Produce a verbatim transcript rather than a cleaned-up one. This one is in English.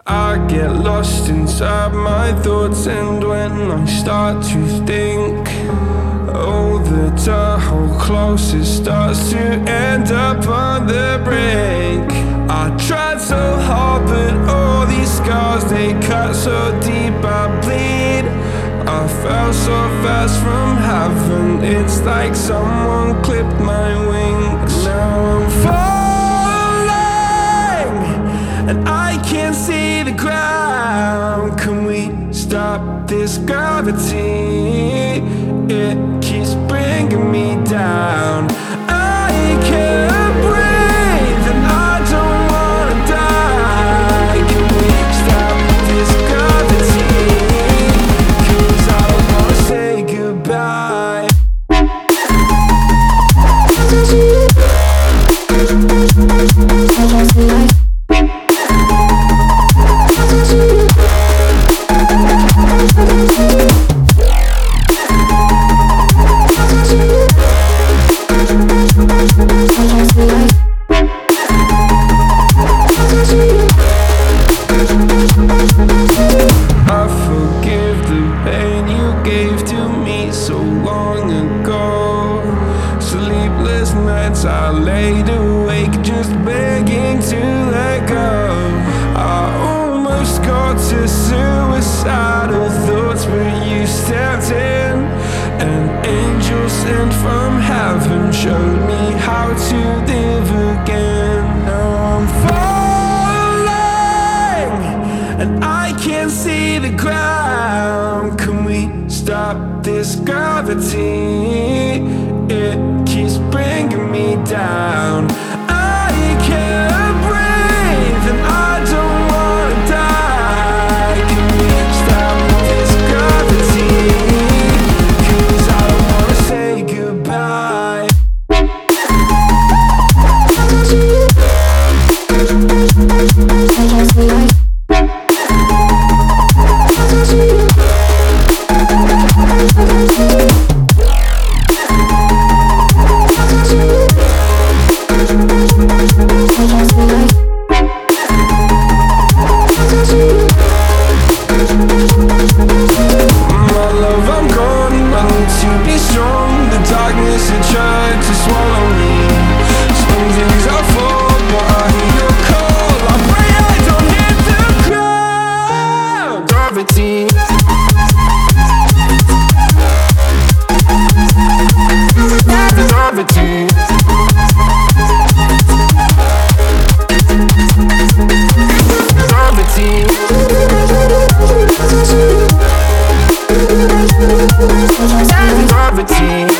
I get lost inside my thoughts, and when I start to think, oh, the time how close it starts to end up on the brink. I tried so hard, but all these scars, they cut so deep I bleed. I fell so fast from heaven, it's like someone clipped my wings. Now I'm falling, and I can't see the ground. Can we stop this gravity? It keeps bringing me down. I can't breathe, and I don't wanna die. Can we stop this gravity? 'Cause I don't wanna say goodbye. I forgive the pain you gave to me so long ago. Sleepless nights I laid awake just begging to let go. I almost got to suicidal thoughts, but you stepped in. An angel sent from heaven showed me how to live again. Now I'm falling, and I can't see the ground. Can we stop this gravity? It keeps bringing me down. I can't breathe, and I don't wanna die. Can we stop this gravity? 'Cause I don't wanna say goodbye. My love, I'm gone, I need to be strong. The darkness, it tried to swallow me. Some days I fall, but I hear your call. I pray I don't hit the ground. Gravity. Gravity. Gravity. Gravity.